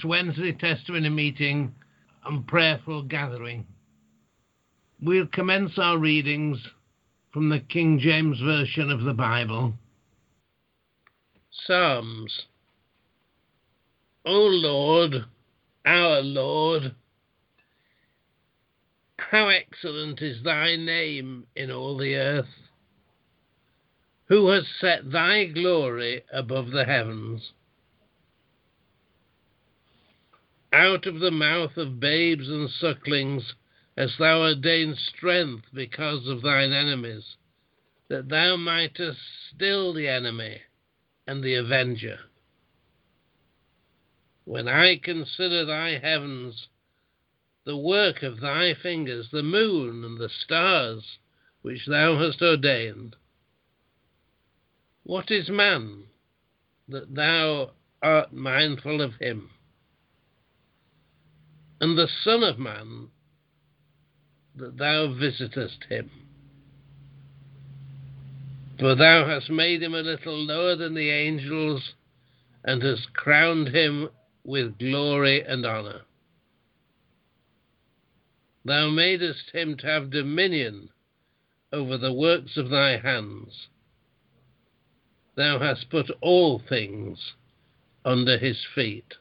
Ash Wednesday testimony meeting and prayerful gathering. We'll commence our readings from the King James Version of the Bible. Psalms. O Lord, our Lord, how excellent is thy name in all the earth. Who has set thy glory above the heavens? Out of the mouth of babes and sucklings hast thou ordained strength because of thine enemies, that thou mightest still the enemy and the avenger. When I consider thy heavens, the work of thy fingers, the moon and the stars which thou hast ordained, what is man that thou art mindful of him? And the Son of Man that thou visitest him? For thou hast made him a little lower than the angels, and hast crowned him with glory and honour. Thou madest him to have dominion over the works of thy hands. Thou hast put all things under his feet.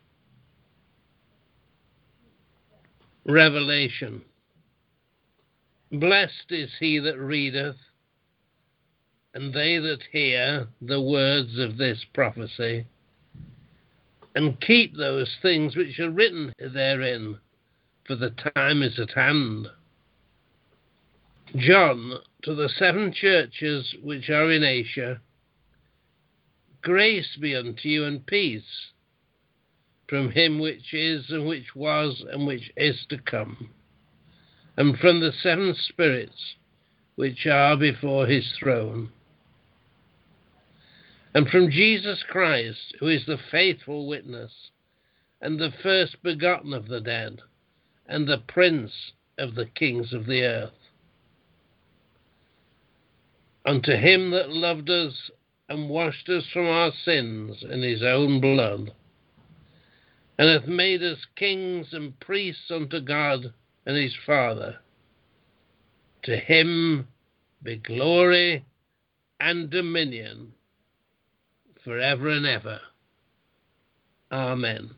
Revelation. Blessed is he that readeth, and they that hear the words of this prophecy, and keep those things which are written therein, for the time is at hand. John, to the 7 churches which are in Asia, grace be unto you and peace, from him which is, and which was, and which is to come, and from the 7 spirits which are before his throne, and from Jesus Christ, who is the faithful witness, and the first begotten of the dead, and the prince of the kings of the earth. Unto him that loved us and washed us from our sins in his own blood, and hath made us kings and priests unto God and his Father. To him be glory and dominion for ever and ever. Amen.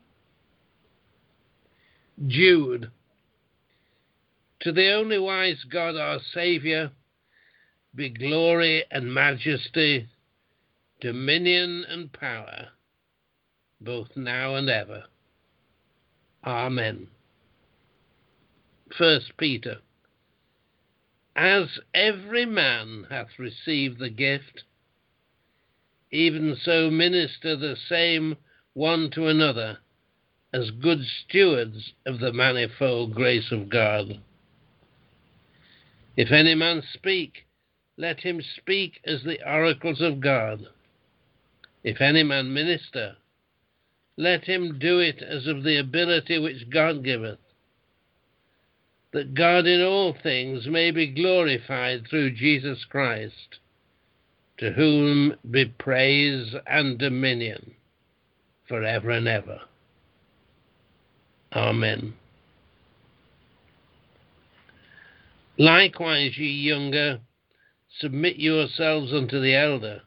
Jude. To the only wise God our Saviour be glory and majesty, dominion and power, both now and ever. Amen. 1 Peter. As every man hath received the gift, even so minister the same one to another, as good stewards of the manifold grace of God. If any man speak, let him speak as the oracles of God. If any man minister, let him do it as of the ability which God giveth, that God in all things may be glorified through Jesus Christ, to whom be praise and dominion for ever and ever. Amen. Likewise, ye younger, submit yourselves unto the elder.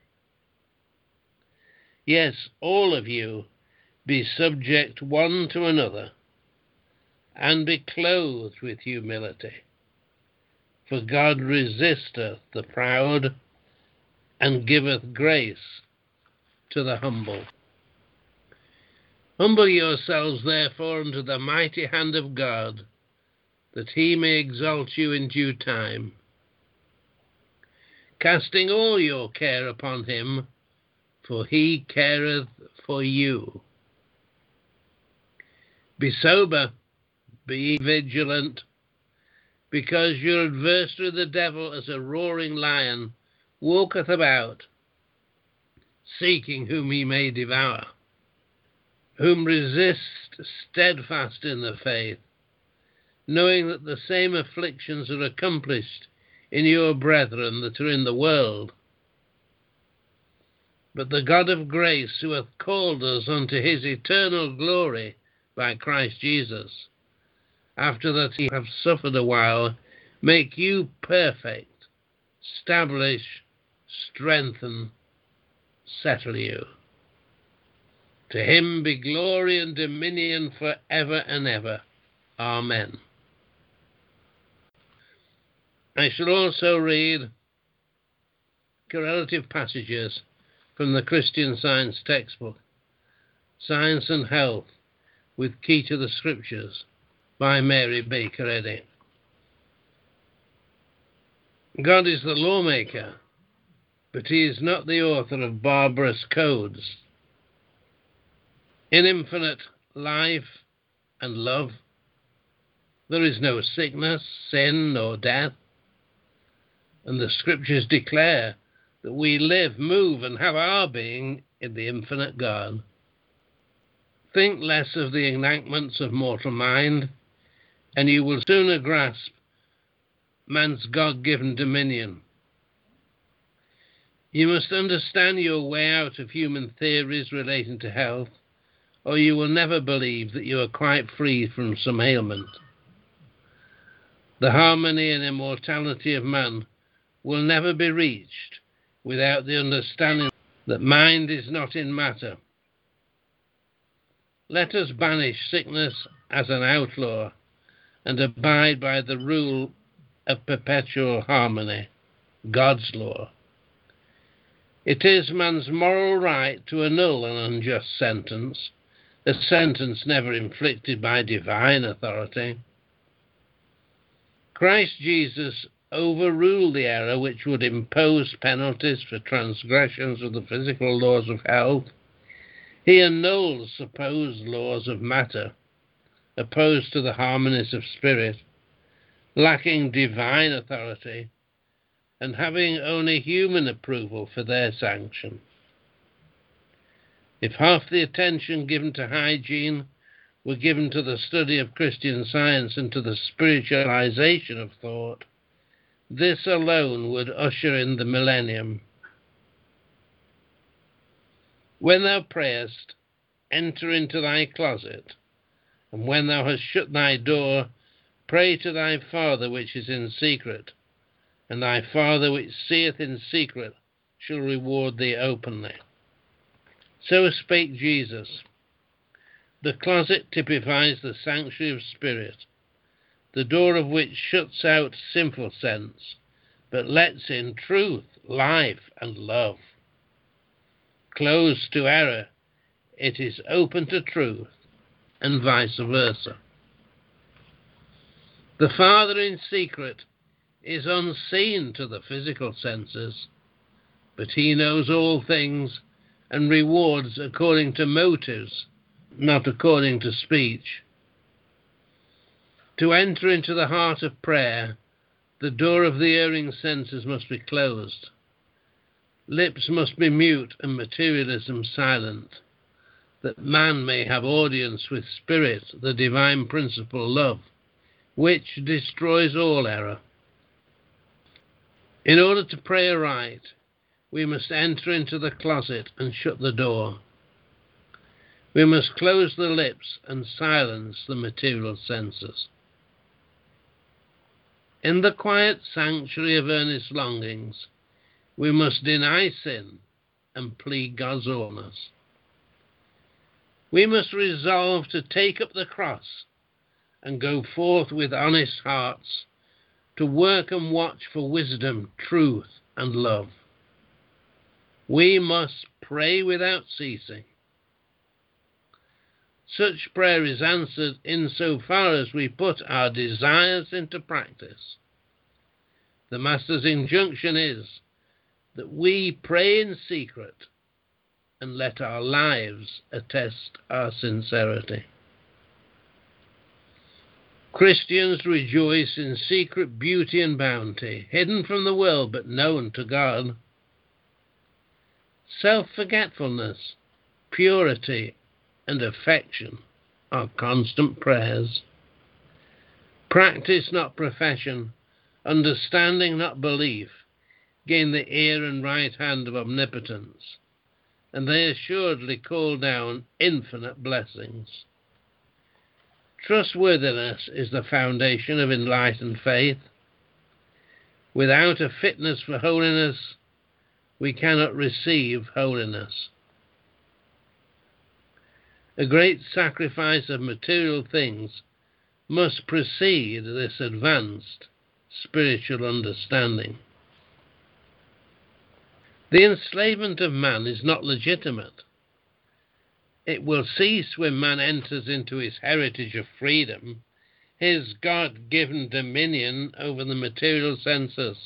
Yes, all of you, be subject one to another, and be clothed with humility. For God resisteth the proud, and giveth grace to the humble. Humble yourselves therefore unto the mighty hand of God, that he may exalt you in due time, casting all your care upon him, for he careth for you. Be sober, be vigilant, because your adversary the devil, as a roaring lion, walketh about, seeking whom he may devour. Whom resist steadfast in the faith, knowing that the same afflictions are accomplished in your brethren that are in the world. But the God of grace, who hath called us unto his eternal glory by Christ Jesus, after that he have suffered a while, make you perfect, establish, strengthen, settle you. To him be glory and dominion for ever and ever. Amen. I shall also read correlative passages from the Christian Science textbook, Science and Health, with Key to the Scriptures, by Mary Baker Eddy. God is the lawmaker, but he is not the author of barbarous codes. In infinite life and love, there is no sickness, sin, or death, and the Scriptures declare that we live, move, and have our being in the infinite God. Think less of the enactments of mortal mind, and you will sooner grasp man's God-given dominion. You must understand your way out of human theories relating to health, or you will never believe that you are quite free from some ailment. The harmony and immortality of man will never be reached without the understanding that mind is not in matter. Let us banish sickness as an outlaw and abide by the rule of perpetual harmony, God's law. It is man's moral right to annul an unjust sentence, a sentence never inflicted by divine authority. Christ Jesus overruled the error which would impose penalties for transgressions of the physical laws of health. He annuls supposed laws of matter, opposed to the harmonies of spirit, lacking divine authority, and having only human approval for their sanction. If half the attention given to hygiene were given to the study of Christian Science and to the spiritualization of thought, this alone would usher in the millennium. When thou prayest, enter into thy closet, and when thou hast shut thy door, pray to thy Father which is in secret, and thy Father which seeth in secret shall reward thee openly. So spake Jesus. The closet typifies the sanctuary of spirit, the door of which shuts out sinful sense, but lets in truth, life, and love. Closed to error, it is open to truth, and vice versa. The Father in secret is unseen to the physical senses, but he knows all things and rewards according to motives, not according to speech. To enter into the heart of prayer, the door of the erring senses must be closed. Lips must be mute and materialism silent, that man may have audience with spirit, the divine principle love, which destroys all error. In order to pray aright, we must enter into the closet and shut the door. We must close the lips and silence the material senses. In the quiet sanctuary of earnest longings, we must deny sin and plead God's wholeness. We must resolve to take up the cross and go forth with honest hearts to work and watch for wisdom, truth, and love. We must pray without ceasing. Such prayer is answered insofar as we put our desires into practice. The Master's injunction is that we pray in secret and let our lives attest our sincerity. Christians rejoice in secret beauty and bounty, hidden from the world but known to God. Self-forgetfulness, purity, and affection are constant prayers. Practice, not profession, understanding, not belief, gain the ear and right hand of omnipotence, and they assuredly call down infinite blessings. Trustworthiness is the foundation of enlightened faith. Without a fitness for holiness, we cannot receive holiness. A great sacrifice of material things must precede this advanced spiritual understanding. The enslavement of man is not legitimate. It will cease when man enters into his heritage of freedom, his God-given dominion over the material senses.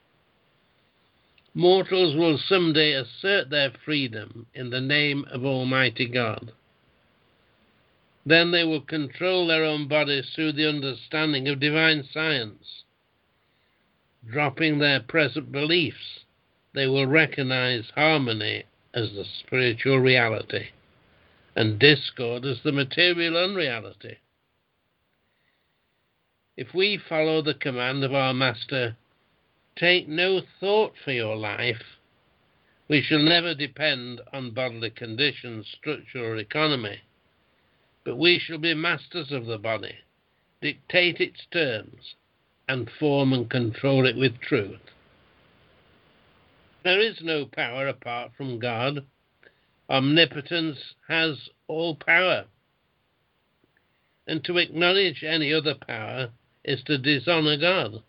Mortals will someday assert their freedom in the name of Almighty God. Then they will control their own bodies through the understanding of divine science. Dropping their present beliefs, they will recognize harmony as the spiritual reality and discord as the material unreality. If we follow the command of our Master, "Take no thought for your life," we shall never depend on bodily conditions, structure or economy, but we shall be masters of the body, dictate its terms, and form and control it with truth. There is no power apart from God. Omnipotence has all power, and to acknowledge any other power is to dishonor God.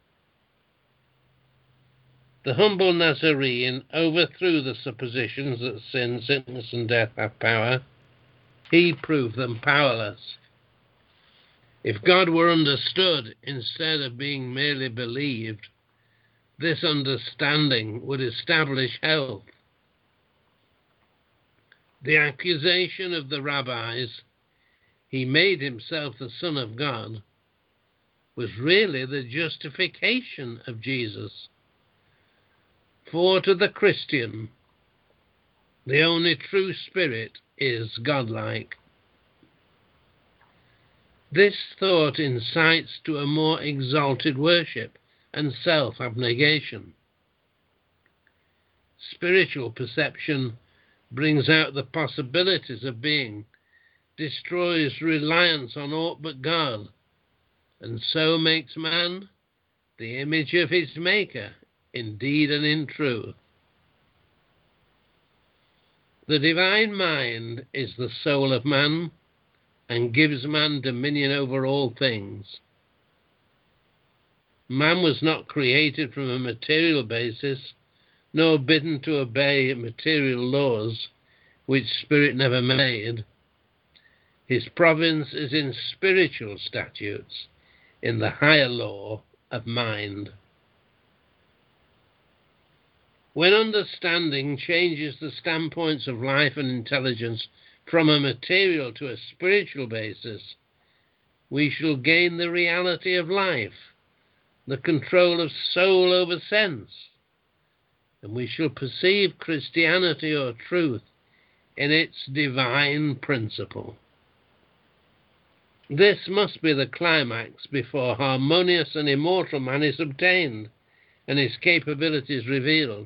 The humble Nazarene overthrew the suppositions that sin, sickness, and death have power. He proved them powerless. If God were understood instead of being merely believed, this understanding would establish health. The accusation of the rabbis, "He made himself the Son of God," was really the justification of Jesus. For to the Christian, the only true spirit is godlike. This thought incites to a more exalted worship and self-abnegation. Spiritual perception brings out the possibilities of being, destroys reliance on aught but God, and so makes man the image of his Maker, in deed and in truth. The divine mind is the soul of man and gives man dominion over all things. Man was not created from a material basis, nor bidden to obey material laws which spirit never made. His province is in spiritual statutes, in the higher law of mind. When understanding changes the standpoints of life and intelligence from a material to a spiritual basis, we shall gain the reality of life, the control of soul over sense, and we shall perceive Christianity or truth in its divine principle. This must be the climax before harmonious and immortal man is obtained and his capabilities revealed.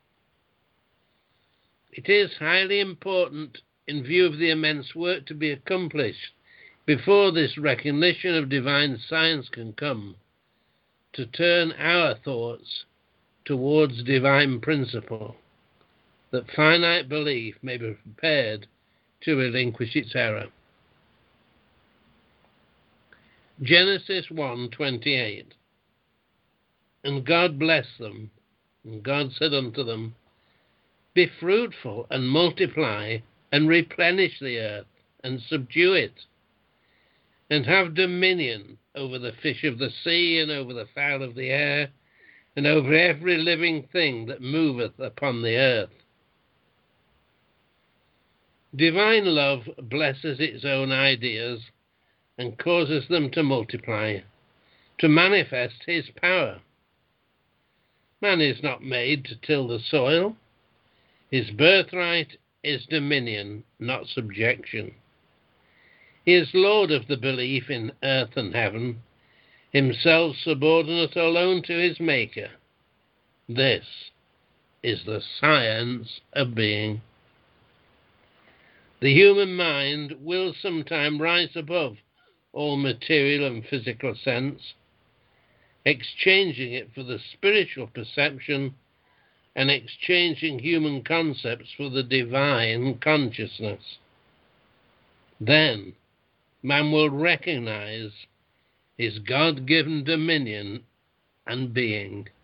It is highly important, in view of the immense work to be accomplished before this recognition of divine science can come, to turn our thoughts towards divine principle, that finite belief may be prepared to relinquish its error. Genesis 1:28. And God blessed them, and God said unto them, Be fruitful and multiply, and replenish the earth, and subdue it, and have dominion over the fish of the sea, and over the fowl of the air, and over every living thing that moveth upon the earth. Divine love blesses its own ideas and causes them to multiply, to manifest his power. Man is not made to till the soil. His birthright is dominion, not subjection. He is Lord of the belief in earth and heaven, himself subordinate alone to his Maker. This is the science of being. The human mind will sometime rise above all material and physical sense, exchanging it for the spiritual perception, and exchanging human concepts for the divine consciousness. Then man will recognize his God-given dominion and being.